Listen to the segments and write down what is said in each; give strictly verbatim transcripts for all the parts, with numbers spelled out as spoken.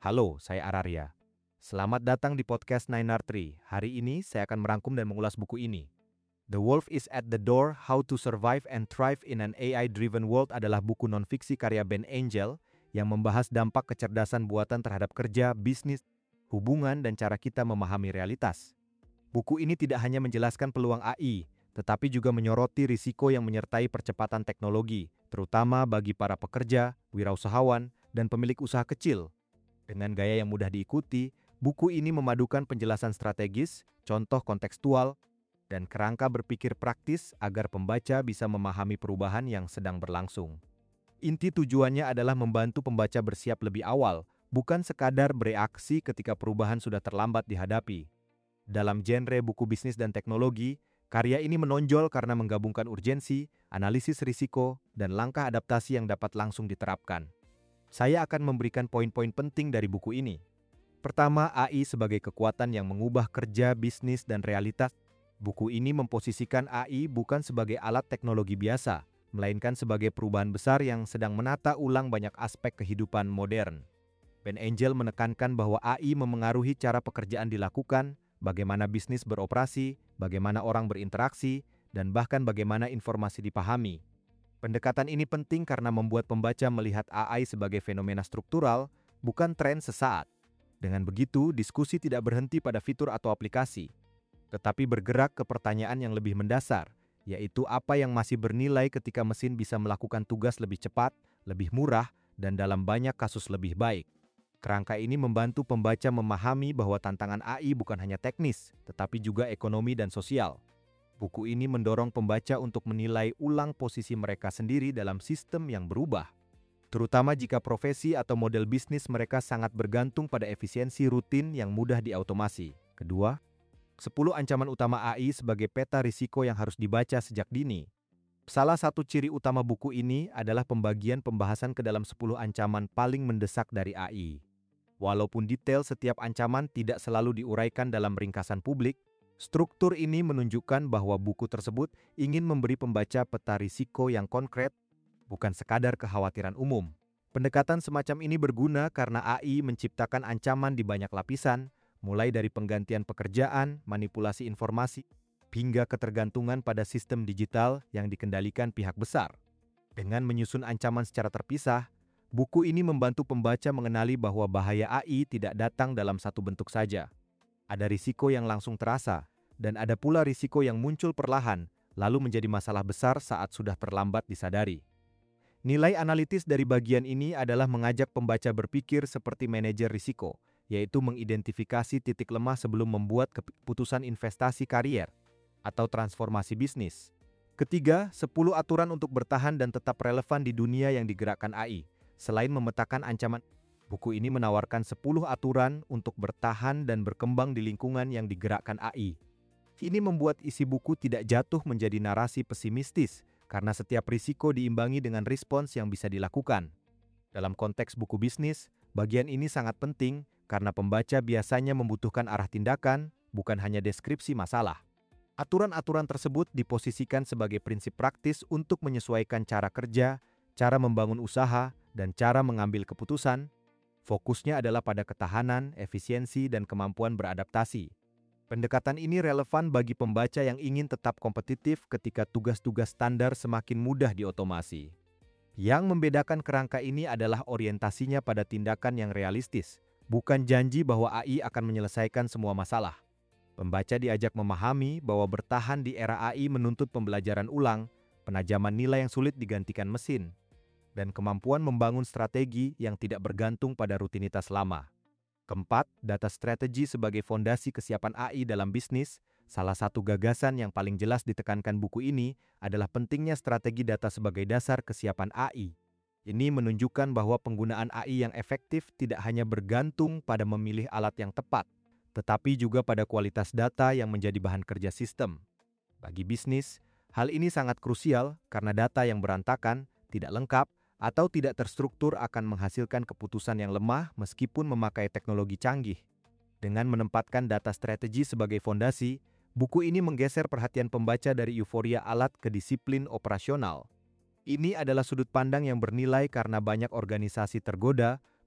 Halo, saya Araria. Selamat datang di podcast Nine R Tree. Hari ini saya akan merangkum dan mengulas buku ini. The Wolf is at the Door, How to Survive and Thrive in an A I-Driven World adalah buku non-fiksi karya Ben Angel yang membahas dampak kecerdasan buatan terhadap kerja, bisnis, hubungan, dan cara kita memahami realitas. Buku ini tidak hanya menjelaskan peluang A I, tetapi juga menyoroti risiko yang menyertai percepatan teknologi, terutama bagi para pekerja, wirausahawan, dan pemilik usaha kecil. Dengan gaya yang mudah diikuti, buku ini memadukan penjelasan strategis, contoh kontekstual, dan kerangka berpikir praktis agar pembaca bisa memahami perubahan yang sedang berlangsung. Inti tujuannya adalah membantu pembaca bersiap lebih awal, bukan sekadar bereaksi ketika perubahan sudah terlambat dihadapi. Dalam genre buku bisnis dan teknologi, karya ini menonjol karena menggabungkan urgensi, analisis risiko, dan langkah adaptasi yang dapat langsung diterapkan. Saya akan memberikan poin-poin penting dari buku ini. Pertama, A I sebagai kekuatan yang mengubah kerja, bisnis, dan realitas. Buku ini memposisikan A I bukan sebagai alat teknologi biasa, melainkan sebagai perubahan besar yang sedang menata ulang banyak aspek kehidupan modern. Ben Angel menekankan bahwa A I memengaruhi cara pekerjaan dilakukan, bagaimana bisnis beroperasi, bagaimana orang berinteraksi, dan bahkan bagaimana informasi dipahami. Pendekatan ini penting karena membuat pembaca melihat A I sebagai fenomena struktural, bukan tren sesaat. Dengan begitu, diskusi tidak berhenti pada fitur atau aplikasi, tetapi bergerak ke pertanyaan yang lebih mendasar, yaitu apa yang masih bernilai ketika mesin bisa melakukan tugas lebih cepat, lebih murah, dan dalam banyak kasus lebih baik. Kerangka ini membantu pembaca memahami bahwa tantangan A I bukan hanya teknis, tetapi juga ekonomi dan sosial. Buku ini mendorong pembaca untuk menilai ulang posisi mereka sendiri dalam sistem yang berubah, terutama jika profesi atau model bisnis mereka sangat bergantung pada efisiensi rutin yang mudah diautomasi. Kedua, sepuluh ancaman utama A I sebagai peta risiko yang harus dibaca sejak dini. Salah satu ciri utama buku ini adalah pembagian pembahasan ke dalam sepuluh ancaman paling mendesak dari A I. Walaupun detail setiap ancaman tidak selalu diuraikan dalam ringkasan publik, struktur ini menunjukkan bahwa buku tersebut ingin memberi pembaca peta risiko yang konkret, bukan sekadar kekhawatiran umum. Pendekatan semacam ini berguna karena A I menciptakan ancaman di banyak lapisan, mulai dari penggantian pekerjaan, manipulasi informasi, hingga ketergantungan pada sistem digital yang dikendalikan pihak besar. Dengan menyusun ancaman secara terpisah, buku ini membantu pembaca mengenali bahwa bahaya A I tidak datang dalam satu bentuk saja. Ada risiko yang langsung terasa, dan ada pula risiko yang muncul perlahan, lalu menjadi masalah besar saat sudah terlambat disadari. Nilai analitis dari bagian ini adalah mengajak pembaca berpikir seperti manajer risiko, yaitu mengidentifikasi titik lemah sebelum membuat keputusan investasi karier atau transformasi bisnis. Ketiga, sepuluh aturan untuk bertahan dan tetap relevan di dunia yang digerakkan A I. Selain memetakan ancaman, buku ini menawarkan sepuluh aturan untuk bertahan dan berkembang di lingkungan yang digerakkan A I. Ini membuat isi buku tidak jatuh menjadi narasi pesimistis, karena setiap risiko diimbangi dengan respons yang bisa dilakukan. Dalam konteks buku bisnis, bagian ini sangat penting karena pembaca biasanya membutuhkan arah tindakan, bukan hanya deskripsi masalah. Aturan-aturan tersebut diposisikan sebagai prinsip praktis untuk menyesuaikan cara kerja, cara membangun usaha, dan cara mengambil keputusan. Fokusnya adalah pada ketahanan, efisiensi, dan kemampuan beradaptasi. Pendekatan ini relevan bagi pembaca yang ingin tetap kompetitif ketika tugas-tugas standar semakin mudah diotomasi. Yang membedakan kerangka ini adalah orientasinya pada tindakan yang realistis, bukan janji bahwa A I akan menyelesaikan semua masalah. Pembaca diajak memahami bahwa bertahan di era A I menuntut pembelajaran ulang, penajaman nilai yang sulit digantikan mesin, dan kemampuan membangun strategi yang tidak bergantung pada rutinitas lama. Keempat, data strategi sebagai fondasi kesiapan A I dalam bisnis. Salah satu gagasan yang paling jelas ditekankan buku ini adalah pentingnya strategi data sebagai dasar kesiapan A I. Ini menunjukkan bahwa penggunaan A I yang efektif tidak hanya bergantung pada memilih alat yang tepat, tetapi juga pada kualitas data yang menjadi bahan kerja sistem. Bagi bisnis, hal ini sangat krusial karena data yang berantakan, tidak lengkap, atau tidak terstruktur akan menghasilkan keputusan yang lemah meskipun memakai teknologi canggih. Dengan menempatkan data strategi sebagai fondasi, buku ini menggeser perhatian pembaca dari euforia alat ke disiplin operasional. Ini adalah sudut pandang yang bernilai karena banyak organisasi tergoda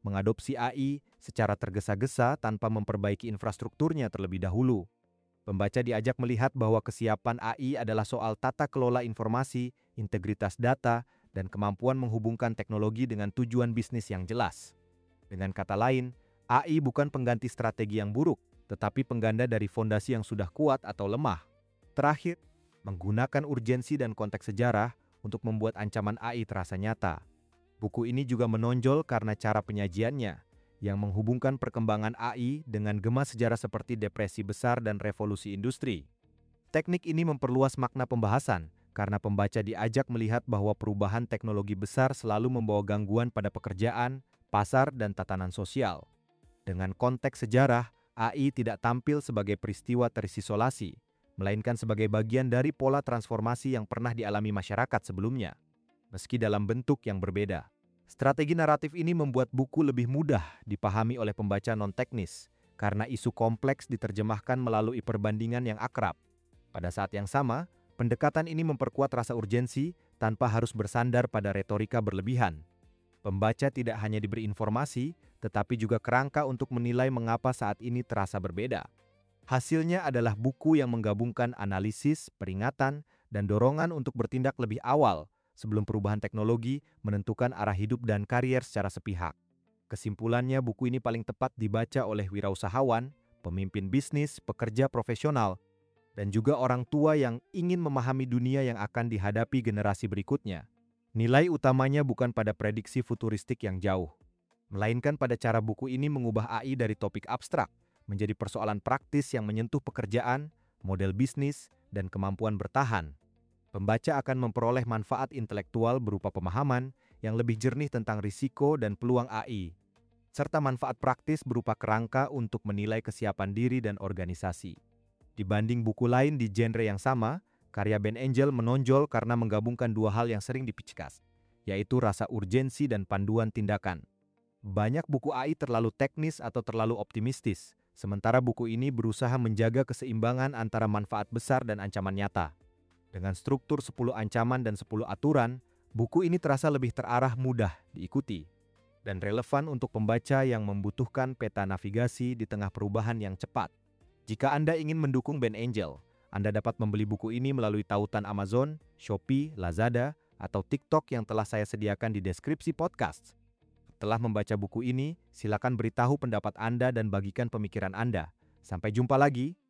mengadopsi A I secara tergesa-gesa tanpa memperbaiki infrastrukturnya terlebih dahulu. Pembaca diajak melihat bahwa kesiapan A I adalah soal tata kelola informasi, integritas data, dan kemampuan menghubungkan teknologi dengan tujuan bisnis yang jelas. Dengan kata lain, A I bukan pengganti strategi yang buruk, tetapi pengganda dari fondasi yang sudah kuat atau lemah. Terakhir, menggunakan urgensi dan konteks sejarah untuk membuat ancaman A I terasa nyata. Buku ini juga menonjol karena cara penyajiannya, yang menghubungkan perkembangan A I dengan gema sejarah seperti depresi besar dan revolusi industri. Teknik ini memperluas makna pembahasan, karena pembaca diajak melihat bahwa perubahan teknologi besar selalu membawa gangguan pada pekerjaan, pasar, dan tatanan sosial. Dengan konteks sejarah, A I tidak tampil sebagai peristiwa terisolasi, melainkan sebagai bagian dari pola transformasi yang pernah dialami masyarakat sebelumnya, meski dalam bentuk yang berbeda. Strategi naratif ini membuat buku lebih mudah dipahami oleh pembaca non-teknis, karena isu kompleks diterjemahkan melalui perbandingan yang akrab. Pada saat yang sama, pendekatan ini memperkuat rasa urgensi tanpa harus bersandar pada retorika berlebihan. Pembaca tidak hanya diberi informasi, tetapi juga kerangka untuk menilai mengapa saat ini terasa berbeda. Hasilnya adalah buku yang menggabungkan analisis, peringatan, dan dorongan untuk bertindak lebih awal sebelum perubahan teknologi menentukan arah hidup dan karier secara sepihak. Kesimpulannya, buku ini paling tepat dibaca oleh wirausahawan, pemimpin bisnis, pekerja profesional, dan juga orang tua yang ingin memahami dunia yang akan dihadapi generasi berikutnya. Nilai utamanya bukan pada prediksi futuristik yang jauh, melainkan pada cara buku ini mengubah A I dari topik abstrak menjadi persoalan praktis yang menyentuh pekerjaan, model bisnis, dan kemampuan bertahan. Pembaca akan memperoleh manfaat intelektual berupa pemahaman yang lebih jernih tentang risiko dan peluang A I, serta manfaat praktis berupa kerangka untuk menilai kesiapan diri dan organisasi. Dibanding buku lain di genre yang sama, karya Ben Angel menonjol karena menggabungkan dua hal yang sering dipickas, yaitu rasa urgensi dan panduan tindakan. Banyak buku A I terlalu teknis atau terlalu optimistis, sementara buku ini berusaha menjaga keseimbangan antara manfaat besar dan ancaman nyata. Dengan struktur sepuluh ancaman dan sepuluh aturan, buku ini terasa lebih terarah, mudah diikuti, dan relevan untuk pembaca yang membutuhkan peta navigasi di tengah perubahan yang cepat. Jika Anda ingin mendukung Ben Angel, Anda dapat membeli buku ini melalui tautan Amazon, Shopee, Lazada, atau TikTok yang telah saya sediakan di deskripsi podcast. Setelah membaca buku ini, silakan beritahu pendapat Anda dan bagikan pemikiran Anda. Sampai jumpa lagi.